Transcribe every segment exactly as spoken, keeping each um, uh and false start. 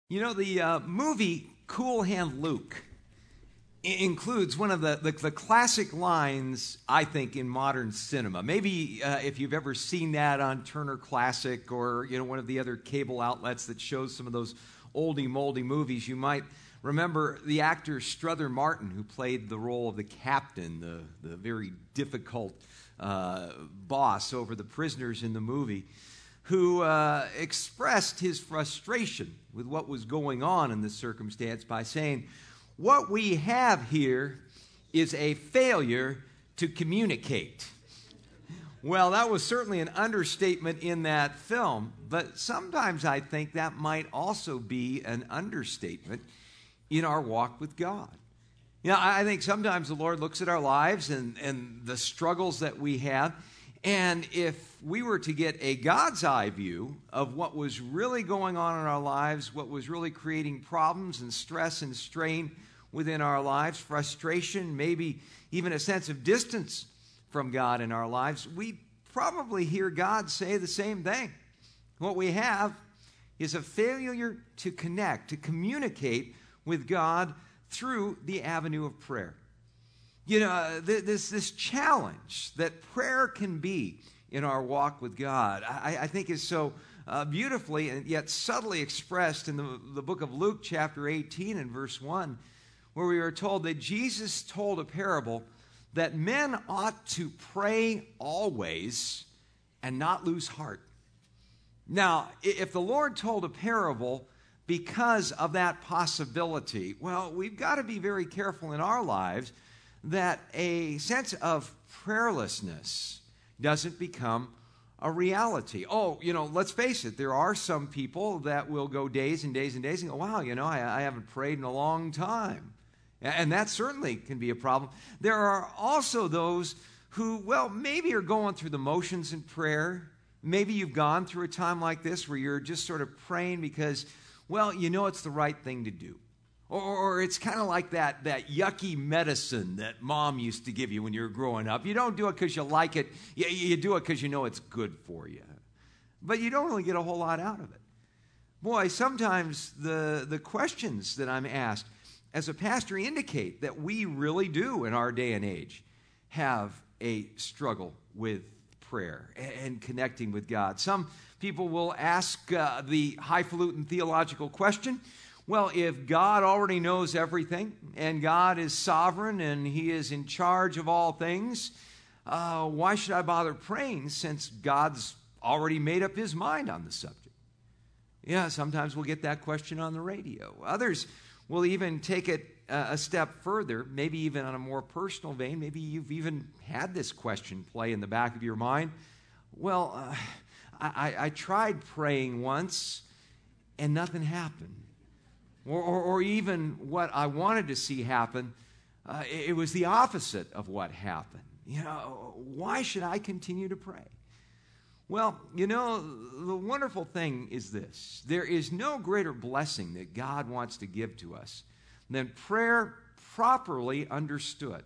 You know, the uh, movie Cool Hand Luke i- includes one of the, the, the classic lines, I think, in modern cinema. Maybe uh, if you've ever seen that on Turner Classic or, you know, one of the other cable outlets that shows some of those oldie moldy movies, you might remember the actor Strother Martin, who played the role of the captain, the, the very difficult uh, boss over the prisoners in the movie, who uh, expressed his frustration with what was going on in this circumstance by saying, what we have here is a failure to communicate. Well, that was certainly an understatement in that film, but sometimes I think that might also be an understatement in our walk with God. You know, I think sometimes the Lord looks at our lives and, and the struggles that we have, and if we were to get a God's eye view of what was really going on in our lives, what was really creating problems and stress and strain within our lives, frustration, maybe even a sense of distance from God in our lives, we probably hear God say the same thing. What we have is a failure to connect, to communicate with God through the avenue of prayer. You know, uh, this, this challenge that prayer can be in our walk with God, I, I think is so uh, beautifully and yet subtly expressed in the, the book of Luke, chapter eighteen and verse one, where we are told that Jesus told a parable that men ought to pray always and not lose heart. Now, if the Lord told a parable because of that possibility, well, we've got to be very careful in our lives that a sense of prayerlessness doesn't become a reality. Oh, you know, let's face it, there are some people that will go days and days and days and go, wow, you know, I, I haven't prayed in a long time. And that certainly can be a problem. There are also those who, well, maybe are going through the motions in prayer. Maybe you've gone through a time like this where you're just sort of praying because, well, you know it's the right thing to do. Or, or it's kind of like that, that yucky medicine that mom used to give you when you were growing up. You don't do it because you like it. You, you do it because you know it's good for you. But you don't really get a whole lot out of it. Boy, sometimes the, the questions that I'm asked as a pastor indicate that we really do in our day and age have a struggle with prayer and connecting with God. Some people will ask uh, the highfalutin theological question, well, if God already knows everything and God is sovereign and He is in charge of all things, uh, why should I bother praying since God's already made up His mind on the subject? Yeah, sometimes we'll get that question on the radio. Others will even take it uh, a step further, maybe even on a more personal vein. Maybe you've even had this question play in the back of your mind. Well, uh, I, I tried praying once and nothing happened. Or, or, or even what I wanted to see happen, uh, it, it was the opposite of what happened. You know, why should I continue to pray? Well, you know, the wonderful thing is this. There is no greater blessing that God wants to give to us than prayer properly understood.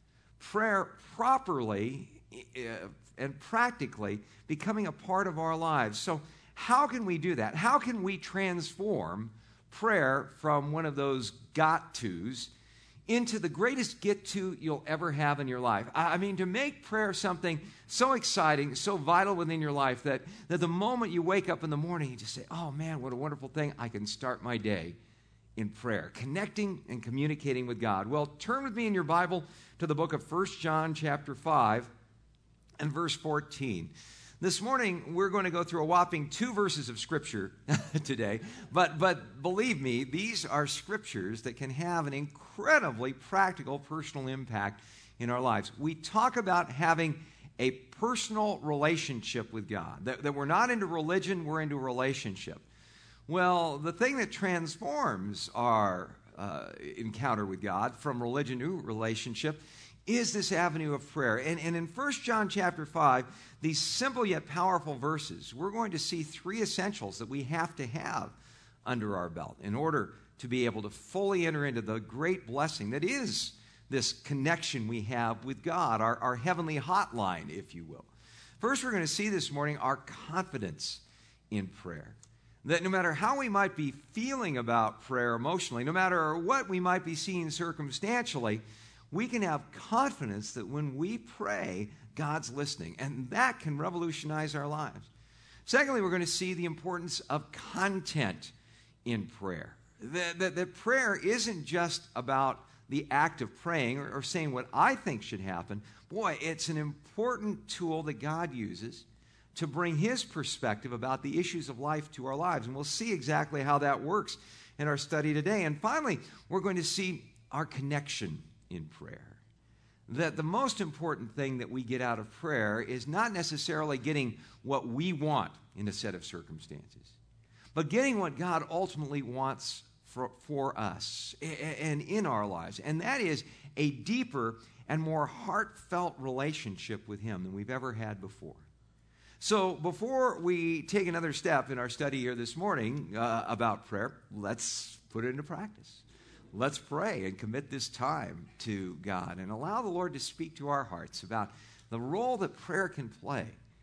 Prayer properly uh, and practically becoming a part of our lives. So how can we do that? How can we transform prayer from one of those got-tos into the greatest get-to you'll ever have in your life? I mean, to make prayer something so exciting, so vital within your life that, that the moment you wake up in the morning, you just say, oh man, what a wonderful thing. I can start my day in prayer, connecting and communicating with God. Well, turn with me in your Bible to the book of First John chapter five and verse fourteen. This morning, we're going to go through a whopping two verses of Scripture today, but, but believe me, these are Scriptures that can have an incredibly practical, personal impact in our lives. We talk about having a personal relationship with God, that, that we're not into religion, we're into a relationship. Well, the thing that transforms our uh, encounter with God from religion to relationship is this avenue of prayer. And, and in First John chapter five, these simple yet powerful verses, we're going to see three essentials that we have to have under our belt in order to be able to fully enter into the great blessing that is this connection we have with God, our, our heavenly hotline, if you will. First, we're going to see this morning our confidence in prayer. That no matter how we might be feeling about prayer emotionally, no matter what we might be seeing circumstantially, we can have confidence that when we pray, God's listening. And that can revolutionize our lives. Secondly, we're going to see the importance of content in prayer. That, that, that prayer isn't just about the act of praying or, or saying what I think should happen. Boy, it's an important tool that God uses to bring his perspective about the issues of life to our lives. And we'll see exactly how that works in our study today. And finally, we're going to see our connection in prayer. That the most important thing that we get out of prayer is not necessarily getting what we want in a set of circumstances, but getting what God ultimately wants for, for us and in our lives. And that is a deeper and more heartfelt relationship with him than we've ever had before. So before we take another step in our study here this morning uh, about prayer, let's put it into practice. Let's pray and commit this time to God and allow the Lord to speak to our hearts about the role that prayer can play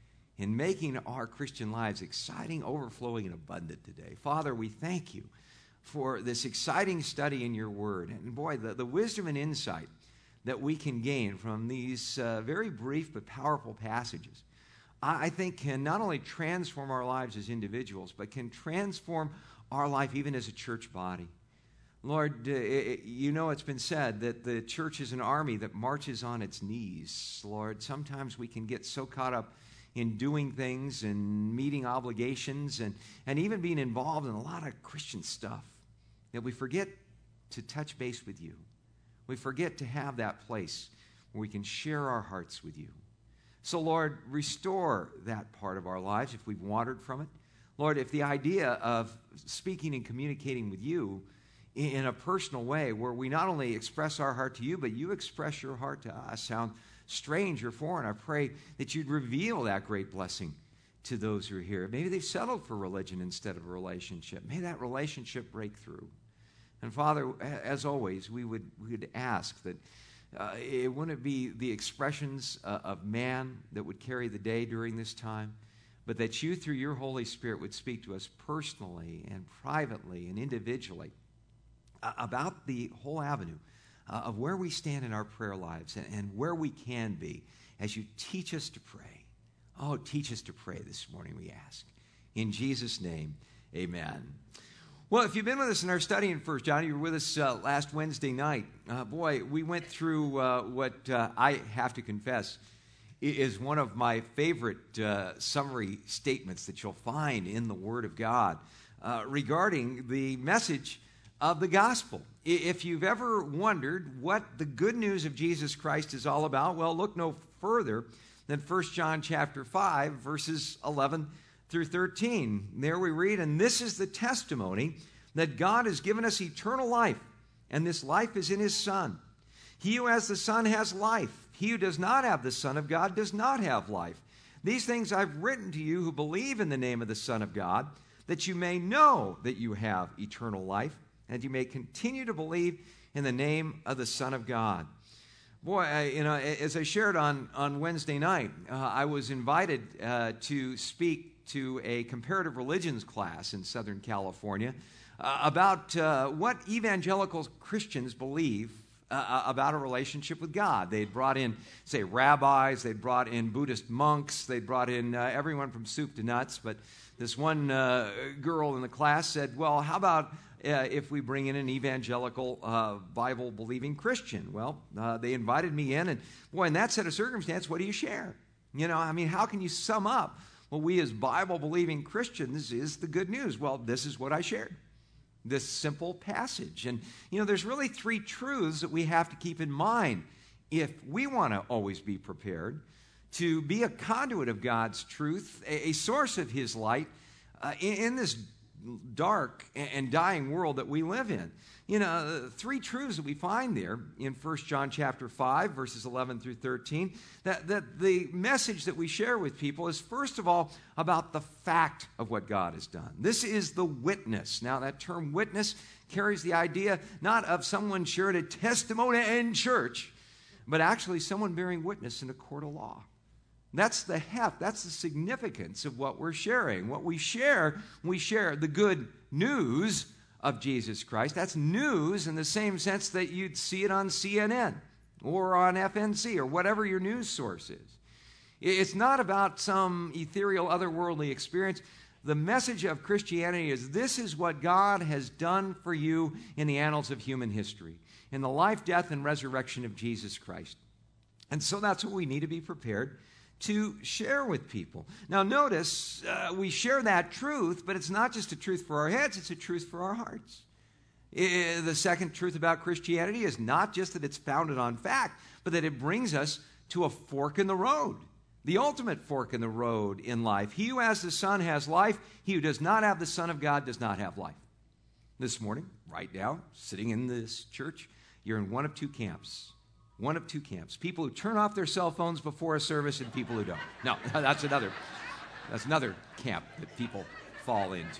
in making our Christian lives exciting, overflowing, and abundant today. Father, we thank you for this exciting study in your word. And boy, the, the wisdom and insight that we can gain from these uh, very brief but powerful passages, I think can not only transform our lives as individuals, but can transform our life even as a church body. Lord, uh, it, you know it's been said that the church is an army that marches on its knees. Lord, sometimes we can get so caught up in doing things and meeting obligations and, and even being involved in a lot of Christian stuff that we forget to touch base with you. We forget to have that place where we can share our hearts with you. So, Lord, restore that part of our lives if we've wandered from it. Lord, if the idea of speaking and communicating with you in a personal way where we not only express our heart to you, but you express your heart to us sound strange or foreign, I pray that you'd reveal that great blessing to those who are here. Maybe they've settled for religion instead of a relationship. May that relationship break through. And Father, as always, we would, we would ask that Uh, it wouldn't be the expressions uh, of man that would carry the day during this time, but that you, through your Holy Spirit, would speak to us personally and privately and individually uh, about the whole avenue uh, of where we stand in our prayer lives and, and where we can be as you teach us to pray. Oh, teach us to pray this morning, we ask. In Jesus' name, amen. Well, if you've been with us in our study in First John, you were with us uh, last Wednesday night. Uh, boy, we went through uh, what uh, I have to confess is one of my favorite uh, summary statements that you'll find in the Word of God uh, regarding the message of the gospel. If you've ever wondered what the good news of Jesus Christ is all about, well, look no further than First John chapter five, verses eleven through thirteen. There we read, "And this is the testimony that God has given us eternal life, and this life is in his Son. He who has the Son has life. He who does not have the Son of God does not have life. These things I've written to you who believe in the name of the Son of God, that you may know that you have eternal life, and you may continue to believe in the name of the Son of God." Boy, I, you know, as I shared on, on Wednesday night, uh, I was invited uh, to speak to a comparative religions class in Southern California uh, about uh, what evangelical Christians believe uh, about a relationship with God. They'd brought in, say, rabbis, they'd brought in Buddhist monks, they'd brought in uh, everyone from soup to nuts, but this one uh, girl in the class said, well, how about uh, if we bring in an evangelical uh, Bible-believing Christian? Well, uh, they invited me in, and boy, in that set of circumstance, what do you share? You know, I mean, how can you sum up what we as Bible-believing Christians is the good news? Well, this is what I shared, this simple passage. And, you know, there's really three truths that we have to keep in mind if we want to always be prepared to be a conduit of God's truth, a, a source of his light uh, in, in this dark and dying world that we live in. You know, three truths that we find there in First John chapter five, verses eleven through thirteen, that, that the message that we share with people is, first of all, about the fact of what God has done. This is the witness. Now, that term witness carries the idea not of someone sharing a testimony in church, but actually someone bearing witness in a court of law. That's the heft. That's the significance of what we're sharing. What we share, we share the good news of Jesus Christ. That's news in the same sense that you'd see it on C N N or on F N C or whatever your news source is. It's not about some ethereal, otherworldly experience. The message of Christianity is this is what God has done for you in the annals of human history, in the life, death, and resurrection of Jesus Christ. And so that's what we need to be prepared to share with people. Now notice, uh, we share that truth, but it's not just a truth for our heads, it's a truth for our hearts. I, the second truth about Christianity is not just that it's founded on fact, but that it brings us to a fork in the road. The ultimate fork in the road in life. He who has the Son has life. He who does not have the Son of God does not have life. This morning, right now, sitting in this church, you're in one of two camps. One of two camps. People who turn off their cell phones before a service and people who don't. No, that's another, that's another camp that people fall into.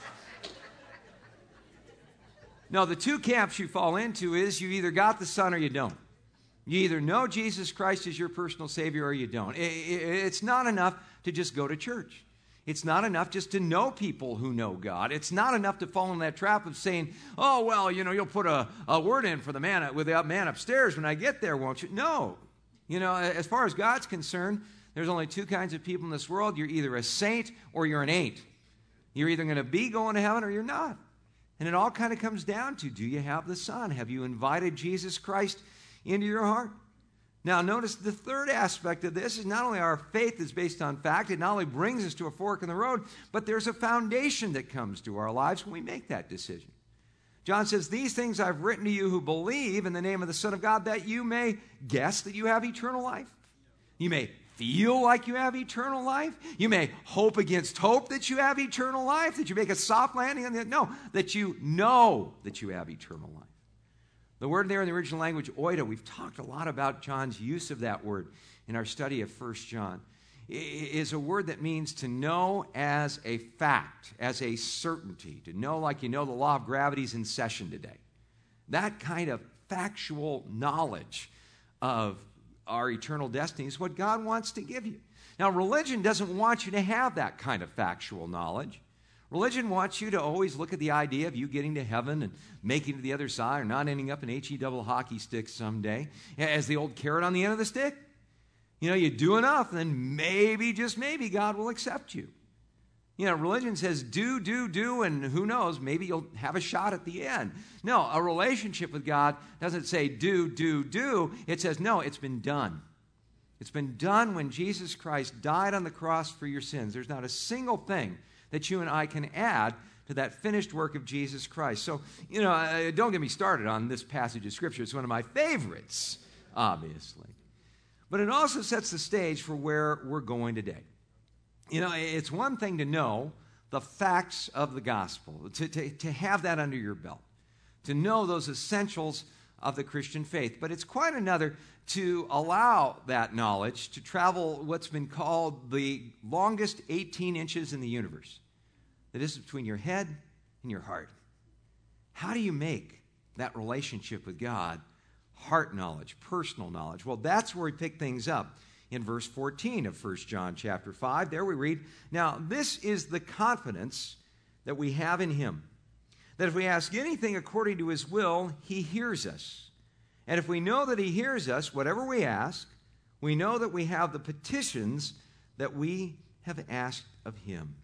No, the two camps you fall into is you either got the Son or you don't. You either know Jesus Christ as your personal Savior or you don't. It's not enough to just go to church. It's not enough just to know people who know God. It's not enough to fall in that trap of saying, oh, well, you know, you'll put a, a word in for the man with the man upstairs when I get there, won't you? No. You know, as far as God's concerned, there's only two kinds of people in this world. You're either a saint or you're an ain't. You're either going to be going to heaven or you're not. And it all kind of comes down to, do you have the Son? Have you invited Jesus Christ into your heart? Now, notice the third aspect of this is not only our faith is based on fact, it not only brings us to a fork in the road, but there's a foundation that comes to our lives when we make that decision. John says, these things I've written to you who believe in the name of the Son of God, that you may guess that you have eternal life. You may feel like you have eternal life. You may hope against hope that you have eternal life, that you make a soft landing on the, no, that you know that you have eternal life. The word there in the original language, oida, we've talked a lot about John's use of that word in our study of First John, is a word that means to know as a fact, as a certainty, to know like you know the law of gravity is in session today. That kind of factual knowledge of our eternal destiny is what God wants to give you. Now, religion doesn't want you to have that kind of factual knowledge. Religion wants you to always look at the idea of you getting to heaven and making it to the other side or not ending up in H E double hockey sticks someday as the old carrot on the end of the stick. You know, you do enough, then maybe, just maybe, God will accept you. You know, religion says do, do, do, and who knows, maybe you'll have a shot at the end. No, a relationship with God doesn't say do, do, do. It says, no, it's been done. It's been done when Jesus Christ died on the cross for your sins. There's not a single thing that you and I can add to that finished work of Jesus Christ. So, you know, uh, don't get me started on this passage of Scripture. It's one of my favorites, obviously. But it also sets the stage for where we're going today. You know, it's one thing to know the facts of the gospel, to, to, to have that under your belt, to know those essentials of the Christian faith. But it's quite another to allow that knowledge to travel what's been called the longest eighteen inches in the universe. That is between your head and your heart. How do you make that relationship with God heart knowledge, personal knowledge? Well, that's where we pick things up in verse fourteen of First John chapter five. There we read, now this is the confidence that we have in him, that if we ask anything according to his will, he hears us. And if we know that he hears us, whatever we ask, we know that we have the petitions that we have asked of him.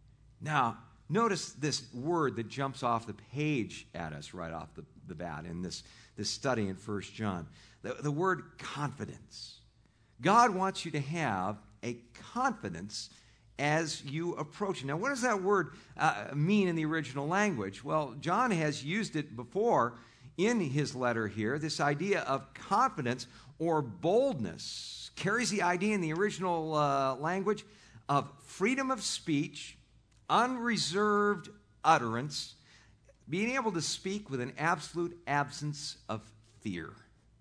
Now, notice this word that jumps off the page at us right off the, the bat in this, this study in First John. The, the word confidence. God wants you to have a confidence as you approach it. Now, what does that word uh, mean in the original language? Well, John has used it before in his letter here. This idea of confidence or boldness carries the idea in the original uh, language of freedom of speech, unreserved utterance, being able to speak with an absolute absence of fear.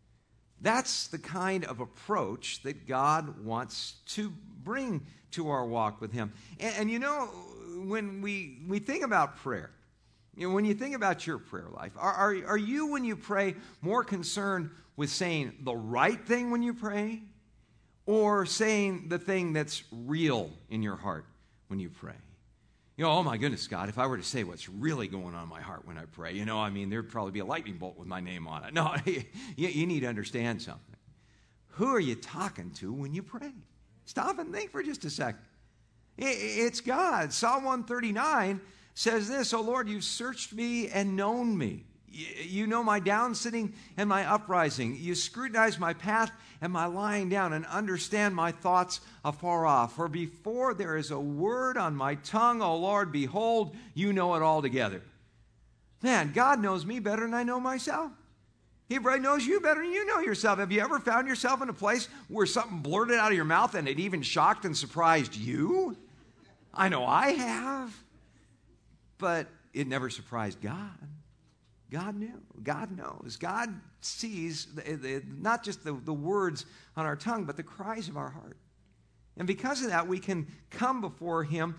That's the kind of approach that God wants to bring to our walk with him. And, and you know, when we, we think about prayer, you know, when you think about your prayer life, are, are, are you, when you pray, more concerned with saying the right thing when you pray? or saying the thing that's real in your heart when you pray. You know, oh my goodness, God, if I were to say what's really going on in my heart when I pray, you know, I mean, there'd probably be a lightning bolt with my name on it. No, you, you need to understand something. Who are you talking to when you pray? Stop and think for just a second. It's God. Psalm one thirty-nine says this, "O Lord, you've searched me and known me. You know my down sitting and my uprising. You scrutinize my path and my lying down and understand my thoughts afar off. For before there is a word on my tongue, O Lord, behold, you know it altogether." Man, God knows me better than I know myself. He probably knows you better than you know yourself. Have you ever found yourself in a place where something blurted out of your mouth and it even shocked and surprised you? I know I have. But it never surprised God. God knew. God knows. God sees the, the, not just the, the words on our tongue, but the cries of our heart. And because of that, we can come before Him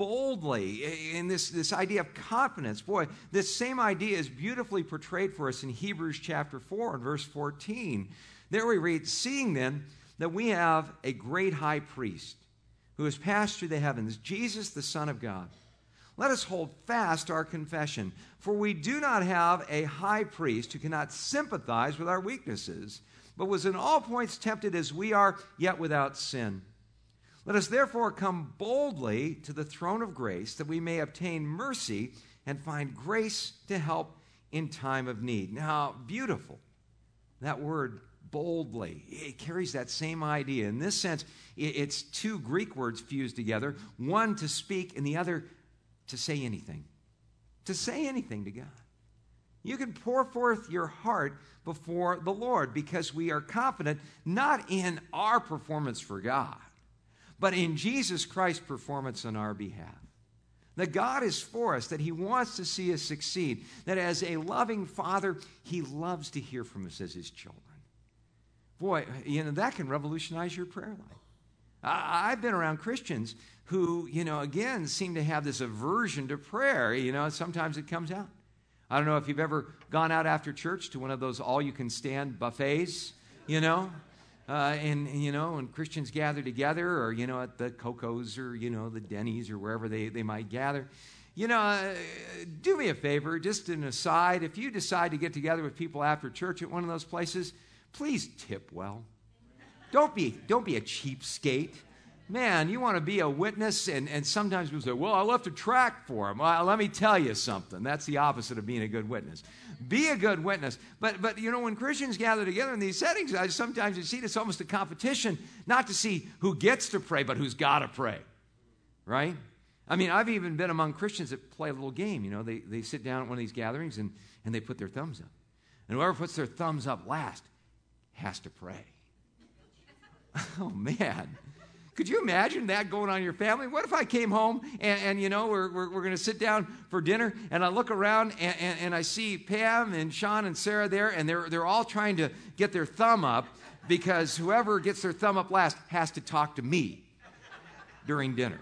boldly in this, this idea of confidence. Boy, this same idea is beautifully portrayed for us in Hebrews chapter four and verse fourteen. There we read, "Seeing then that we have a great high priest who has passed through the heavens, Jesus the Son of God, let us hold fast our confession. For we do not have a high priest who cannot sympathize with our weaknesses, but was in all points tempted as we are, yet without sin. Let us therefore come boldly to the throne of grace, that we may obtain mercy and find grace to help in time of need." Now, beautiful. That word, boldly, it carries that same idea. In this sense, it's two Greek words fused together, one to speak and the other to say anything. To say anything to God. You can pour forth your heart before the Lord because we are confident not in our performance for God, but in Jesus Christ's performance on our behalf. That God is for us, that He wants to see us succeed, that as a loving Father, He loves to hear from us as His children. Boy, you know, that can revolutionize your prayer life. I, I've been around Christians who, you know, again, seem to have this aversion to prayer. You know, sometimes it comes out. I don't know if you've ever gone out after church to one of those all-you-can-stand buffets, you know, uh, and, and, you know, when Christians gather together, or, you know, at the Coco's or, you know, the Denny's or wherever they, they might gather. You know, uh, do me a favor, just an aside, if you decide to get together with people after church at one of those places, please tip well. Don't be, don't be a cheapskate. Man, you want to be a witness, and, and sometimes people say, well, I left a tract for him. Well, let me tell you something. That's the opposite of being a good witness. Be a good witness. But, but you know, when Christians gather together in these settings, I sometimes you see it's almost a competition, not to see who gets to pray, but who's got to pray, right? I mean, I've even been among Christians that play a little game. You know, they, they sit down at one of these gatherings, and, and they put their thumbs up. And whoever puts their thumbs up last has to pray. Oh, man. Could you imagine that going on in your family? What if I came home and, and you know, we're, we're, we're going to sit down for dinner, and I look around and, and, and I see Pam and Sean and Sarah there, and they're, they're all trying to get their thumb up because whoever gets their thumb up last has to talk to me during dinner.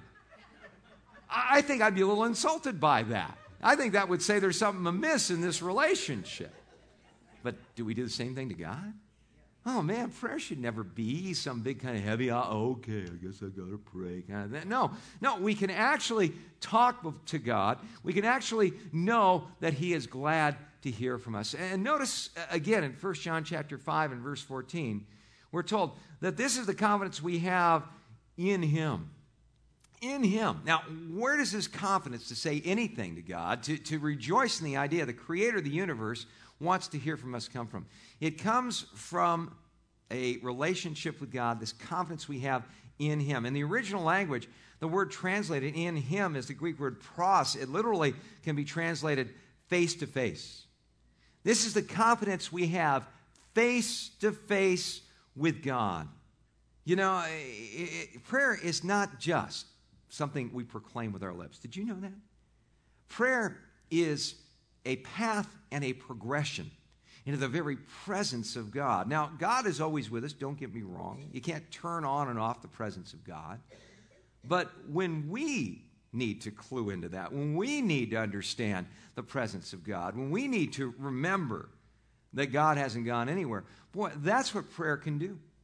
I think I'd be a little insulted by that. I think that would say there's something amiss in this relationship. But do we do the same thing to God? Oh, man, prayer should never be some big kind of heavy, oh, okay, I guess I got to pray kind of thing. No, no, we can actually talk to God. We can actually know that He is glad to hear from us. And notice, again, in First John chapter five and verse fourteen, we're told that this is the confidence we have in Him. In Him. Now, where does this confidence to say anything to God, to, to rejoice in the idea the Creator of the universe wants to hear from us come from? It comes from a relationship with God, this confidence we have in Him. In the original language, the word translated in Him is the Greek word pros. It literally can be translated face to face. This is the confidence we have face to face with God. You know, it, it, prayer is not just something we proclaim with our lips. Did you know that? Prayer is a path and a progression into the very presence of God. Now, God is always with us, don't get me wrong. You can't turn on and off the presence of God. But when we need to clue into that, when we need to understand the presence of God, when we need to remember that God hasn't gone anywhere, boy, that's what prayer can do.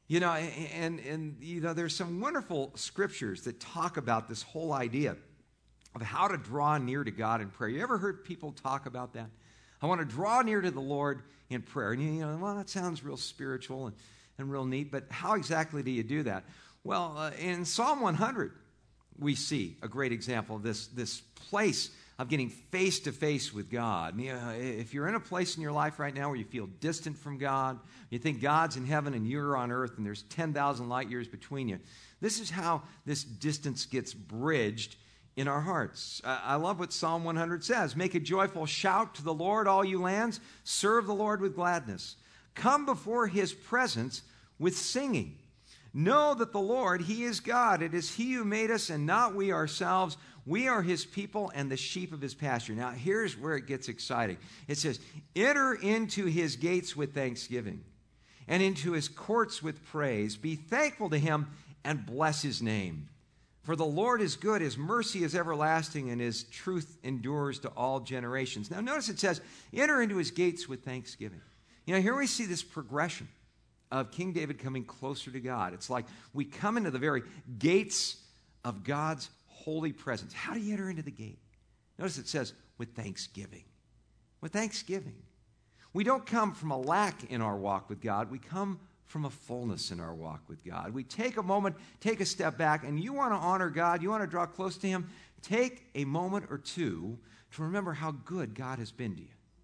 You know, and, and, you know, there's some wonderful scriptures that talk about this whole idea of how to draw near to God in prayer. You ever heard people talk about that? I want to draw near to the Lord in prayer. And, you know, well, that sounds real spiritual and, and real neat, but how exactly do you do that? Well, uh, in Psalm one hundred, we see a great example of this, this place of getting face-to-face with God. You know, if you're in a place in your life right now where you feel distant from God, you think God's in heaven and you're on earth and there's ten thousand light years between you, this is how this distance gets bridged in our hearts. I love what Psalm one hundred says. Make a joyful shout to the Lord, all you lands. Serve the Lord with gladness. Come before his presence with singing. Know that the Lord, he is God. It is he who made us and not we ourselves. We are his people and the sheep of his pasture. Now, here's where it gets exciting. It says, enter into his gates with thanksgiving and into his courts with praise. Be thankful to him and bless his name. For the Lord is good, his mercy is everlasting, and his truth endures to all generations. Now, notice it says, enter into his gates with thanksgiving. You know, here we see this progression of King David coming closer to God. It's like we come into the very gates of God's holy presence. How do you enter into the gate? Notice it says, with thanksgiving. With thanksgiving. We don't come from a lack in our walk with God. We come from a fullness in our walk with God. We take a moment, take a step back, and you want to honor God, you want to draw close to him, take a moment or two to remember how good God has been to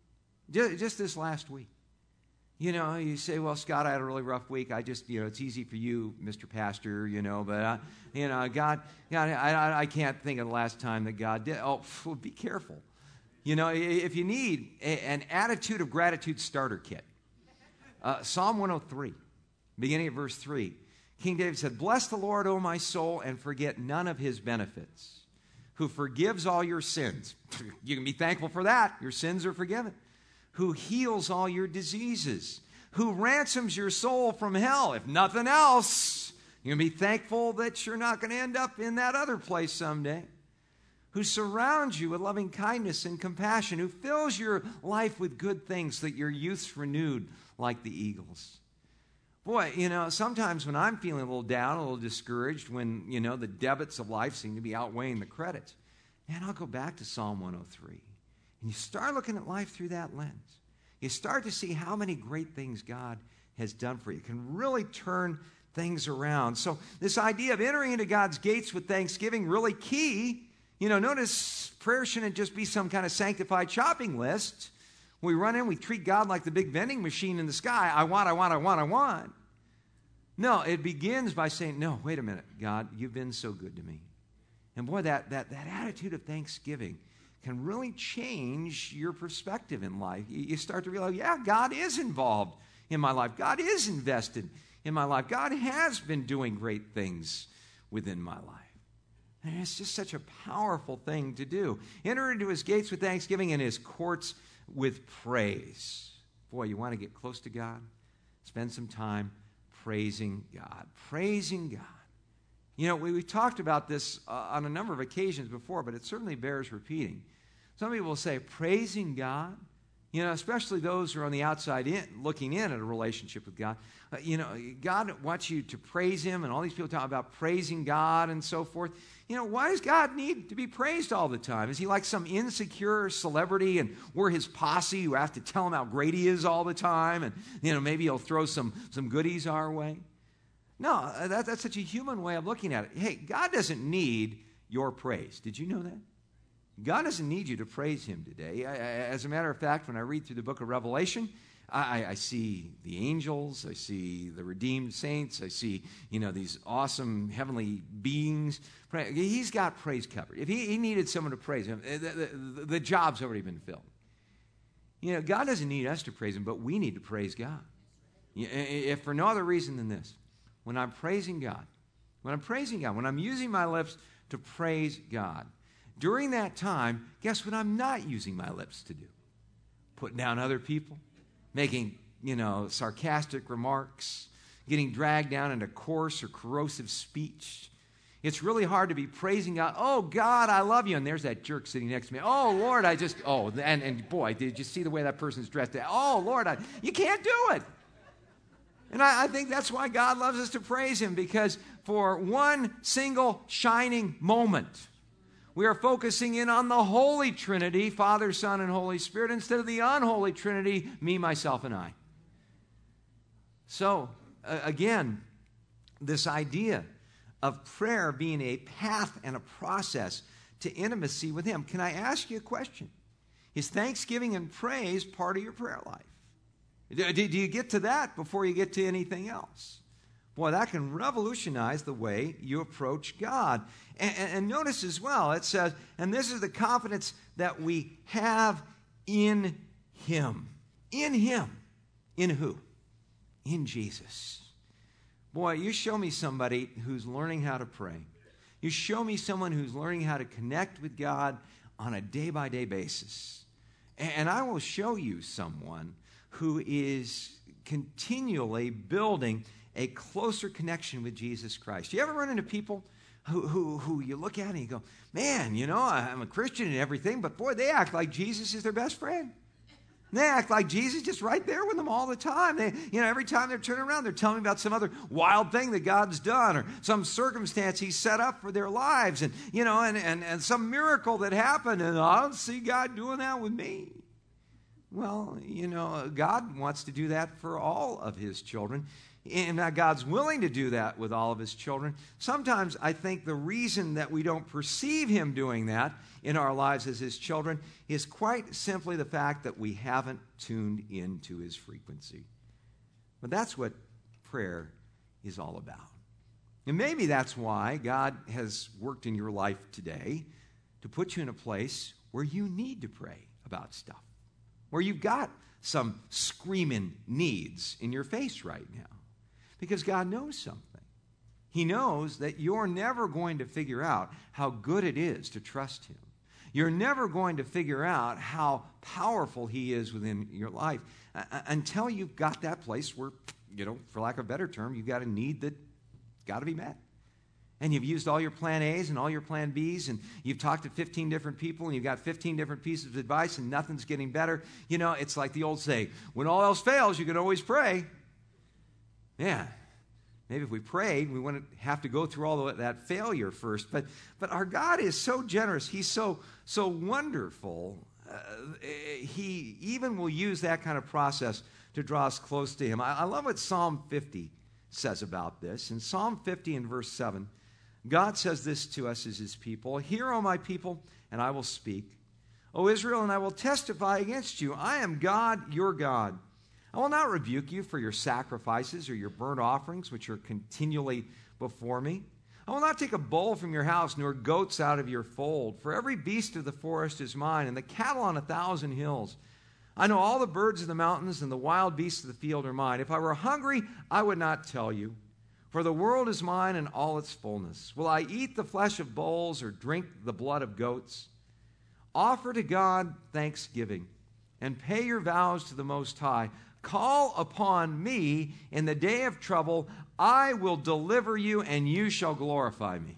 you. Just this last week. You know, you say, well, Scott, I had a really rough week. I just, you know, it's easy for you, Mister Pastor, you know, but, uh, you know, God, God I, I, I can't think of the last time that God did. Oh, phew, be careful. You know, if you need a, an attitude of gratitude starter kit, uh, Psalm one oh three. Beginning at verse three, King David said, bless the Lord, O my soul, and forget none of his benefits, who forgives all your sins. You can be thankful for that. Your sins are forgiven. Who heals all your diseases, who ransoms your soul from hell. If nothing else, you can be thankful that you're not going to end up in that other place someday. Who surrounds you with loving kindness and compassion, who fills your life with good things so that your youth's renewed like the eagles. Boy, you know, sometimes when I'm feeling a little down, a little discouraged, when, you know, the debits of life seem to be outweighing the credits, man, I'll go back to Psalm one oh three. And you start looking at life through that lens. You start to see how many great things God has done for you. It can really turn things around. So this idea of entering into God's gates with thanksgiving, really key. You know, notice prayer shouldn't just be some kind of sanctified shopping list. We run in, we treat God like the big vending machine in the sky. I want, I want, I want, I want. No, it begins by saying, no, wait a minute, God, you've been so good to me. And boy, that, that, that attitude of thanksgiving can really change your perspective in life. You start to realize, yeah, God is involved in my life. God is invested in my life. God has been doing great things within my life. And it's just such a powerful thing to do. Enter into his gates with thanksgiving and his courts with praise. Boy, you want to get close to God? Spend some time praising God. Praising God. You know, we, we talked about this uh, on a number of occasions before, but it certainly bears repeating. Some people will say, praising God, you know, especially those who are on the outside in, looking in at a relationship with God. Uh, you know, God wants you to praise him, and all these people talk about praising God and so forth. You know, why does God need to be praised all the time? Is he like some insecure celebrity and we're his posse who have to tell him how great he is all the time? And, you know, maybe he'll throw some, some goodies our way? No, that, that's such a human way of looking at it. Hey, God doesn't need your praise. Did you know that? God doesn't need you to praise him today. I, I, as a matter of fact, when I read through the book of Revelation, I, I see the angels, I see the redeemed saints, I see, you know, these awesome heavenly beings. He's got praise covered. If he, he needed someone to praise him, the, the, the job's already been filled. You know, God doesn't need us to praise him, but we need to praise God. If for no other reason than this, when I'm praising God, when I'm praising God, when I'm using my lips to praise God, during that time, guess what I'm not using my lips to do? Putting down other people, making, you know, sarcastic remarks, getting dragged down into coarse or corrosive speech. It's really hard to be praising God. Oh, God, I love you. And there's that jerk sitting next to me. Oh, Lord, I just, oh, and, and boy, did you see the way that person's dressed? Oh, Lord, I, you can't do it. And I, I think that's why God loves us to praise him, because for one single shining moment, we are focusing in on the Holy Trinity, Father, Son, and Holy Spirit, instead of the unholy Trinity, me, myself, and I. So, uh, again, this idea of prayer being a path and a process to intimacy with him. Can I ask you a question? Is thanksgiving and praise part of your prayer life? Do, do you get to that before you get to anything else? Boy, that can revolutionize the way you approach God. And, and, and notice as well, it says, and this is the confidence that we have in him. In him. In who? In Jesus. Boy, you show me somebody who's learning how to pray. You show me someone who's learning how to connect with God on a day-by-day basis. And, and I will show you someone who is continually building a closer connection with Jesus Christ. You ever run into people who, who, who you look at and you go, man, you know, I'm a Christian and everything, but boy, they act like Jesus is their best friend. They act like Jesus is just right there with them all the time. They, you know, every time they're turning around, they're telling me about some other wild thing that God's done or some circumstance he's set up for their lives and, you know, and, and, and some miracle that happened, and I don't see God doing that with me. Well, you know, God wants to do that for all of his children. And now God's willing to do that with all of his children. Sometimes I think the reason that we don't perceive him doing that in our lives as his children is quite simply the fact that we haven't tuned into his frequency. But that's what prayer is all about. And maybe that's why God has worked in your life today to put you in a place where you need to pray about stuff, where you've got some screaming needs in your face right now. Because God knows something. He knows that you're never going to figure out how good it is to trust him. You're never going to figure out how powerful he is within your life uh, until you've got that place where, you know, for lack of a better term, you've got a need that's got to be met. And you've used all your plan A's and all your plan B's, and you've talked to fifteen different people, and you've got fifteen different pieces of advice, and nothing's getting better. You know, it's like the old saying, when all else fails, you can always pray. Yeah, maybe if we prayed, we wouldn't have to go through all of that failure first. But but our God is so generous. He's so, so wonderful. Uh, he even will use that kind of process to draw us close to him. I, I love what Psalm fifty says about this. In Psalm fifty and verse seven, God says this to us as his people, "Hear, O my people, and I will speak. O Israel, and I will testify against you. I am God, your God. I will not rebuke you for your sacrifices or your burnt offerings, which are continually before me. I will not take a bull from your house, nor goats out of your fold. For every beast of the forest is mine, and the cattle on a thousand hills. I know all the birds of the mountains, and the wild beasts of the field are mine. If I were hungry, I would not tell you. For the world is mine and all its fullness. Will I eat the flesh of bulls or drink the blood of goats? Offer to God thanksgiving, and pay your vows to the Most High. Call upon me in the day of trouble. I will deliver you, and you shall glorify me."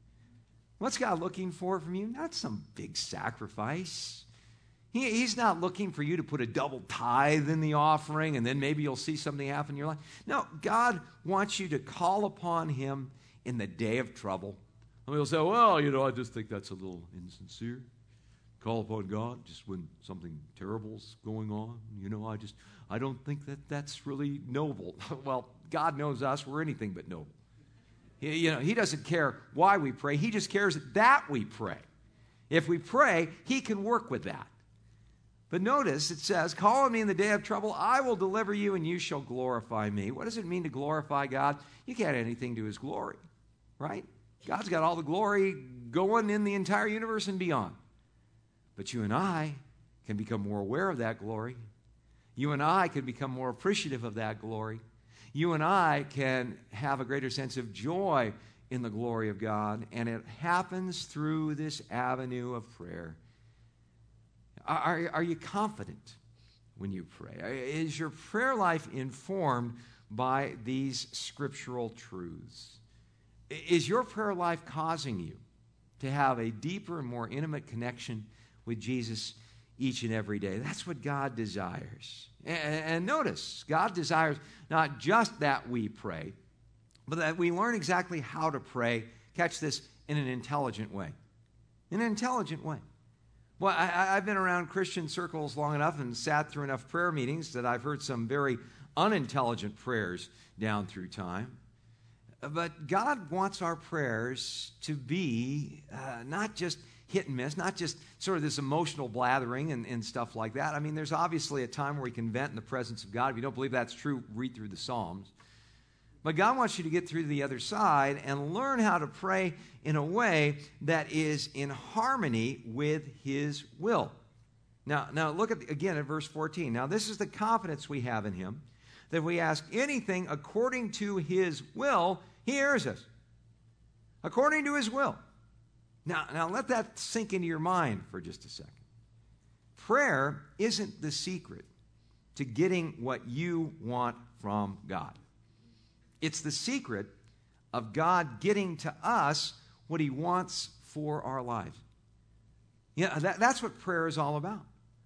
What's God looking for from you? Not some big sacrifice. He, he's not looking for you to put a double tithe in the offering, and then maybe you'll see something happen in your life. No, God wants you to call upon him in the day of trouble. And we'll say, well, you know, I just think that's a little insincere. Call upon God just when something terrible's going on. You know, I just, I don't think that that's really noble. Well, God knows us. We're anything but noble. He, you know, he doesn't care why we pray. He just cares that we pray. If we pray, he can work with that. But notice it says, "Call on me in the day of trouble. I will deliver you, and you shall glorify me." What does it mean to glorify God? You can't add anything to his glory, right? God's got all the glory going in the entire universe and beyond. But you and I can become more aware of that glory. You and I can become more appreciative of that glory. You and I can have a greater sense of joy in the glory of God, and it happens through this avenue of prayer. Are, are you confident when you pray? Is your prayer life informed by these scriptural truths? Is your prayer life causing you to have a deeper and more intimate connection with Jesus each and every day. That's what God desires. And, and notice, God desires not just that we pray, but that we learn exactly how to pray, catch this, in an intelligent way. In an intelligent way. Well, I, I've been around Christian circles long enough and sat through enough prayer meetings that I've heard some very unintelligent prayers down through time. But God wants our prayers to be uh, not just hit and miss, not just sort of this emotional blathering and, and stuff like that. I mean, there's obviously a time where we can vent in the presence of God. If you don't believe that's true, read through the Psalms. But God wants you to get through to the other side and learn how to pray in a way that is in harmony with His will. Now, now look at again at verse fourteen. Now, this is the confidence we have in Him, that if we ask anything according to His will, He hears us. According to His will. Now, now let that sink into your mind for just a second. Prayer isn't the secret to getting what you want from God. It's the secret of God getting to us what He wants for our lives. Yeah, that, that's what prayer is all about.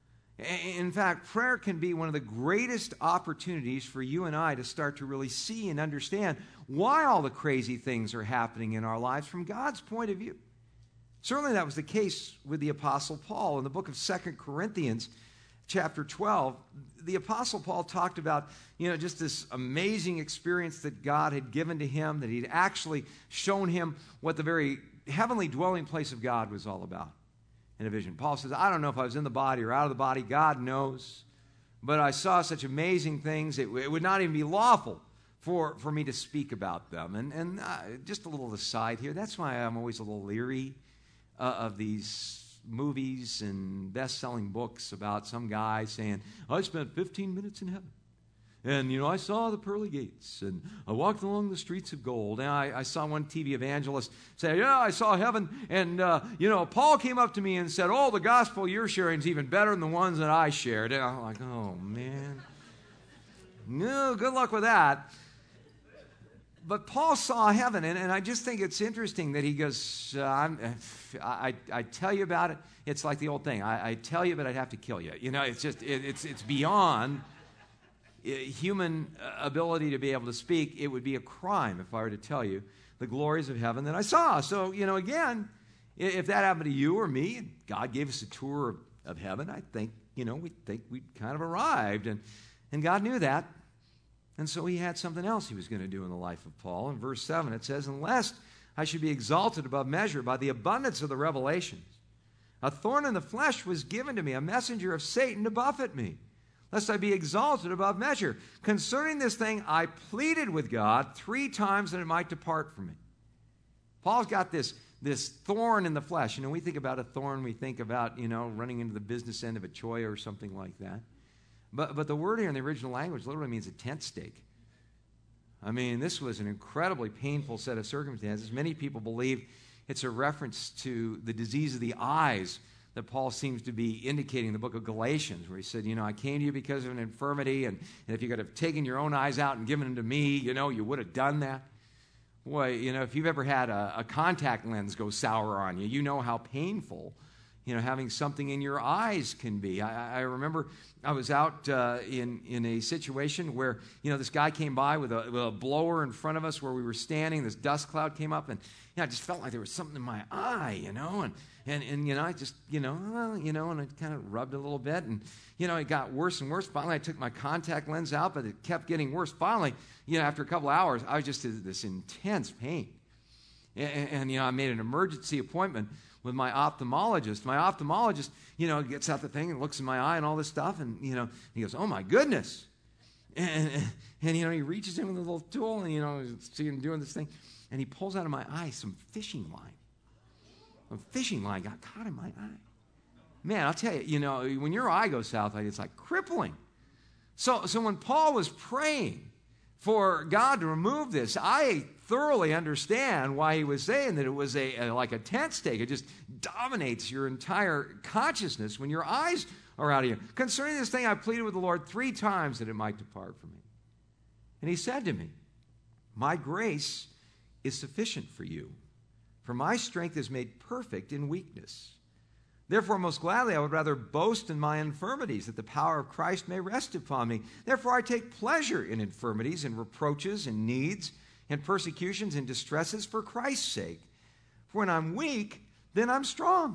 In fact, prayer can be one of the greatest opportunities for you and I to start to really see and understand why all the crazy things are happening in our lives from God's point of view. Certainly that was the case with the Apostle Paul. In the book of Second Corinthians, chapter twelve, the Apostle Paul talked about, you know, just this amazing experience that God had given to him, that He'd actually shown him what the very heavenly dwelling place of God was all about in a vision. Paul says, I don't know if I was in the body or out of the body. God knows. But I saw such amazing things, it, it would not even be lawful for, for me to speak about them. And, and uh, just a little aside here, that's why I'm always a little leery uh, of these movies and best-selling books about some guy saying, I spent fifteen minutes in heaven. And, you know, I saw the pearly gates, and I walked along the streets of gold. And I, I saw one T V evangelist say, yeah, I saw heaven. And, uh, you know, Paul came up to me and said, oh, the gospel you're sharing is even better than the ones that I shared. And I'm like, oh, man. No, good luck with that. But Paul saw heaven, and, and I just think it's interesting that he goes, uh, I'm, I, I tell you about it. It's like the old thing. I, I tell you, but I'd have to kill you. You know, it's just, it, it's, it's beyond human ability to be able to speak. It would be a crime if I were to tell you the glories of heaven that I saw. So, you know, again, if that happened to you or me, and God gave us a tour of, of heaven, I think, you know, we think we'd kind of arrived. And, and God knew that. And so He had something else He was going to do in the life of Paul. In verse seven, it says, unless I should be exalted above measure by the abundance of the revelations, a thorn in the flesh was given to me, a messenger of Satan to buffet me, lest I be exalted above measure. Concerning this thing, I pleaded with God three times that it might depart from me. Paul's got this, this thorn in the flesh. You know, we think about a thorn, we think about, you know, running into the business end of a cholla or something like that. But, but the word here in the original language literally means a tent stake. I mean, this was an incredibly painful set of circumstances. Many people believe it's a reference to the disease of the eyes that Paul seems to be indicating in the book of Galatians, where he said, you know, I came to you because of an infirmity, and, and if you could have taken your own eyes out and given them to me, you know, you would have done that. Boy, you know, if you've ever had a, a contact lens go sour on you, you know how painful, you know, having something in your eyes can be. I, I remember I was out uh, in, in a situation where, you know, this guy came by with a, with a blower in front of us where we were standing. This dust cloud came up, and, you know, I just felt like there was something in my eye, you know, and, and, and you know, I just, you know, well, you know, and I kind of rubbed it a little bit, and, you know, it got worse and worse. Finally, I took my contact lens out, but it kept getting worse. Finally, you know, after a couple hours, I was just in this intense pain. And, and, you know, I made an emergency appointment with my ophthalmologist. My ophthalmologist, you know, gets out the thing and looks in my eye and all this stuff, and, you know, he goes, oh, my goodness. And, and, and you know, he reaches in with a little tool, and, you know, see him doing this thing, and he pulls out of my eye some fishing line. A fishing line got caught in my eye. Man, I'll tell you, you know, when your eye goes south, it's like crippling. So, so when Paul was praying for God to remove this, I thoroughly understand why he was saying that it was a, a like a tent stake. It just dominates your entire consciousness when your eyes are out of you. Concerning this thing, I pleaded with the Lord three times that it might depart from me. And He said to me, my grace is sufficient for you, for my strength is made perfect in weakness. Therefore, most gladly, I would rather boast in my infirmities, that the power of Christ may rest upon me. Therefore, I take pleasure in infirmities and reproaches and needs and persecutions and distresses for Christ's sake. For when I'm weak, then I'm strong.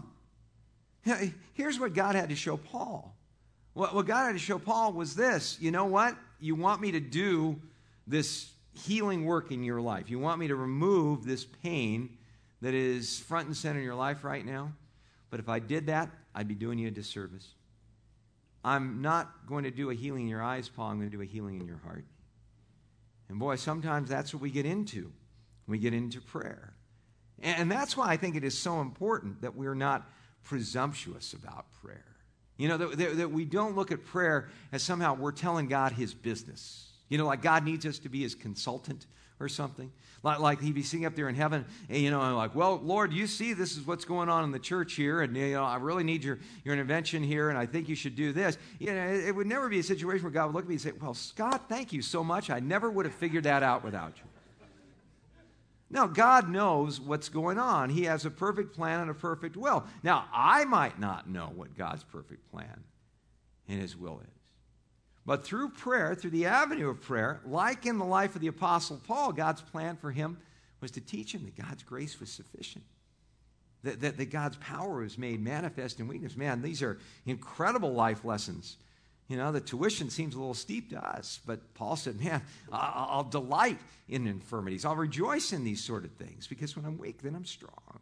Here's what God had to show Paul. What God had to show Paul was this. You know what? You want me to do this healing work in your life. You want me to remove this pain that is front and center in your life right now. But if I did that, I'd be doing you a disservice. I'm not going to do a healing in your eyes, Paul. I'm going to do a healing in your heart. And boy, sometimes that's what we get into. We get into prayer. And that's why I think it is so important that we're not presumptuous about prayer. You know, that, that, that we don't look at prayer as somehow we're telling God his business. You know, like God needs us to be his consultant or something. Like, like he'd be sitting up there in heaven, and, you know, I'm like, well, Lord, you see this is what's going on in the church here, and, you know, I really need your, your intervention here, and I think you should do this. You know, it, it would never be a situation where God would look at me and say, well, Scott, thank you so much. I never would have figured that out without you. No, God knows what's going on. He has a perfect plan and a perfect will. Now, I might not know what God's perfect plan and his will is. But through prayer, through the avenue of prayer, like in the life of the Apostle Paul, God's plan for him was to teach him that God's grace was sufficient. That, that, that God's power was made manifest in weakness. Man, these are incredible life lessons. You know, the tuition seems a little steep to us, but Paul said, man, I'll, I'll delight in infirmities. I'll rejoice in these sort of things, because when I'm weak, then I'm strong.